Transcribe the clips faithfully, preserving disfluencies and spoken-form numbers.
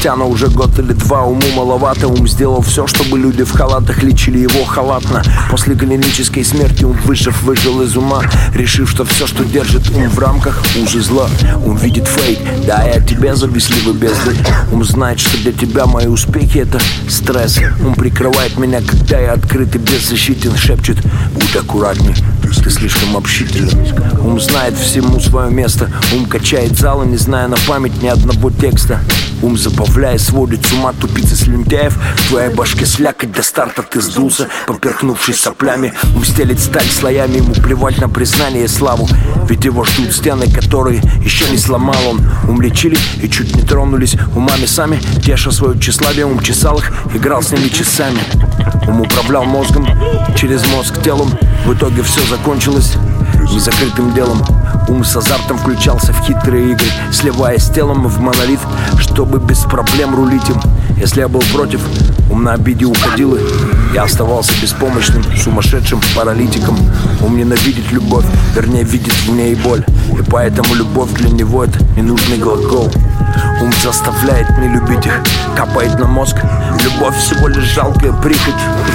Спустя на уже год или два уму маловато. Ум сделал все, чтобы люди в халатах лечили его халатно. После клинической смерти ум, выжив, выжил из ума, решив, что все, что держит ум в рамках, уже зла. Ум видит фейк, да, я тебе завистливый бездарь. Ум знает, что для тебя мои успехи — это стресс. Ум прикрывает меня, когда я открыт и беззащитен. Шепчет: будь аккуратней, ты слишком общителен. Ум знает всему свое место. Ум качает залы, не зная на память ни одного текста. Ум, забавляя, сводит с ума тупицы слюнтяев. В твоей башке слякоть, до старта ты сдулся, поперхнувшись соплями. Ум стелит сталь слоями, ему плевать на признание и славу. Ведь его ждут стены, которые еще не сломал он. Ум лечили и чуть не тронулись умами сами. Теша свое тщеславие, ум чесал их, играл с ними часами. Ум управлял мозгом, через мозг телом. В итоге все закончилось незакрытым делом. Ум с азартом включался в хитрые игры, сливаясь с телом в монолит, чтобы без проблем рулить им. Если я был против, ум на обиде уходил, и я оставался беспомощным, сумасшедшим паралитиком. Ум ненавидит любовь, вернее видит в ней боль, и поэтому любовь для него — это ненужный глагол. Ум заставляет не любить их, капает на мозг. Любовь всего лишь жалкая прихоть.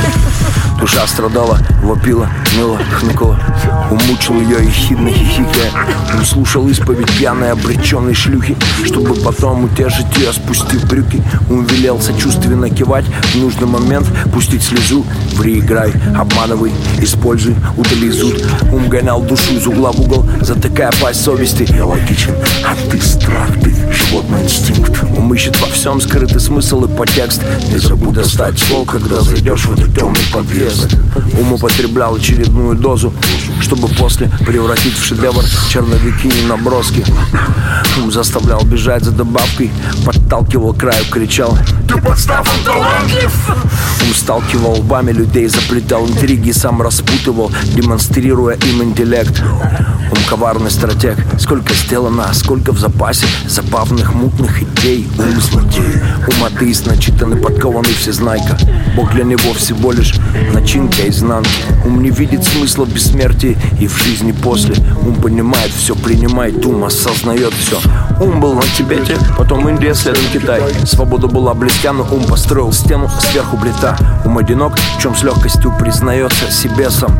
Душа страдала, вопила, ныла, хныкала. Ум мучил ее ехидно хихикая. Он слушал исповедь пьяной обреченной шлюхи, чтобы потом утешить ее, спустив брюки. Ум велел сочувственно кивать в нужный момент, пустить слезу. Ври, играй, обманывай, используй, удали зуд. Ум гонял душу из угла в угол, затыкая пасть совести. Я логичен, а ты страх, ты животный инстинкт. Ум ищет во всем скрытый смысл и подтекст. Не забудь достать ствол, когда зайдешь в этот темный подъезд. Ум употреблял очередную дозу, чтобы после превратить в шедевр черновики и наброски. Ум заставлял бежать за добавкой, подталкивал к краю, кричал: ты подстав, он талантлив! Ум сталкивал лбами людей, заплетал интриги, сам распутывал, демонстрируя им интеллект. Ум коварный стратег, сколько сделано, сколько в запасе забавных мутных идей. Ум злодей, ум атеист, начитанный, подкованный всезнайка. Бог для него всего лишь начинка изнанки. Ум не видит смысла в бессмертии и в жизни после. Ум понимает все, принимает ум, осознает все. Ум был на Тибете, потом Индия, следом Китай. Свобода была близка, но ум построил стену, сверху плита. Ум одинок, в чем с легкостью признается себе сам.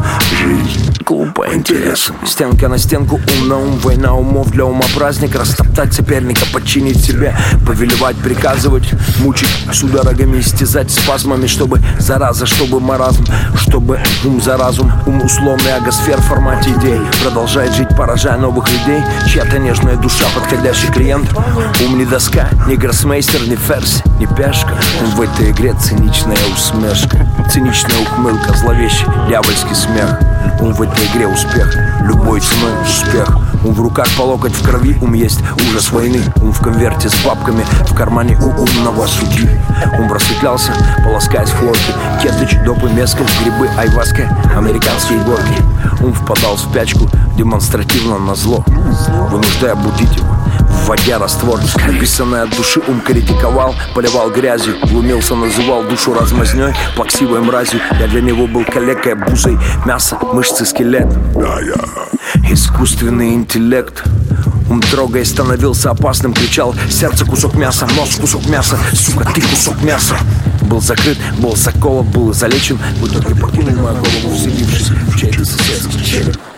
Жизнь глупо интересом. Стенка на стенку, ум на ум, война умов для ума праздник. Растоптать соперника, подчинить себе, повелевать, приказывать, мучить судорогами, истязать спазмами, чтобы зараза, чтобы маразм, чтобы ум за разум. Ум условный агосфер в формате идей продолжает жить, поражая новых людей. Чья-то нежная душа, подходящий клиент. Ум не доска, не гроссмейстер, не ферзь, не пешка. Ум в этой игре циничная усмешка, циничная ухмылка, зловещий дьявольский смех. Ум в этой игре успех, любой ценой успех. Ум в руках по локоть в крови, ум есть ужас войны. Ум в конверте с бабками, в кармане у умного судьи. Ум просветлялся, полоскаясь в хлорке. Кетыч, допы, мескаль, грибы, айваска, американские горки. Ум впадал в спячку, демонстративно на зло, вынуждая будить его, вводя раствор. Написанное от души ум критиковал, поливал грязью, глумился, называл душу размазнёй, плаксивой мразью. Я для него был калекой, бузой, мясо, мышцы, скелет. Да, я искусственный интеллект. Ум, трогаясь, становился опасным, кричал: сердце кусок мяса, нос кусок мяса, сука, ты кусок мяса. Был закрыт, был заколот, был залечен. В итоге покинул мою голову, вселившись в чей-то соседский череп.